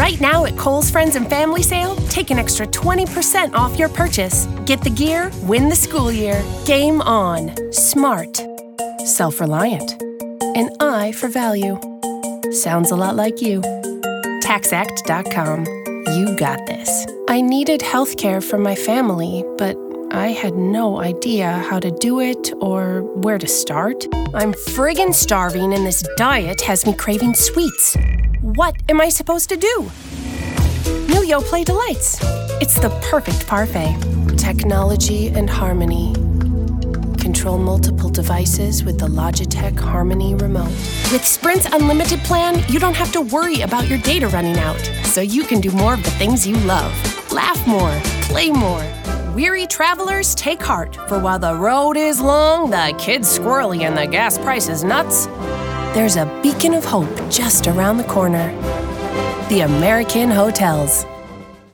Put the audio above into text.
Right now at Kohl's Friends and Family Sale, take an extra 20% off your purchase. Get the gear, win the school year. Game on. Smart. Self-reliant. An eye for value. Sounds a lot like you. TaxAct.com. You got this. I needed health care for my family, but I had no idea how to do it or where to start. I'm friggin' starving and this diet has me craving sweets. What am I supposed to do? New Yoplait Delights. It's the perfect parfait. Technology and harmony. Control multiple devices with the Logitech Harmony remote. With Sprint's unlimited plan, you don't have to worry about your data running out, so you can do more of the things you love. Laugh more, play more. Weary travelers, take heart, for while the road is long, the kids squirrely, and the gas price is nuts, there's a beacon of hope just around the corner. The American Hotels.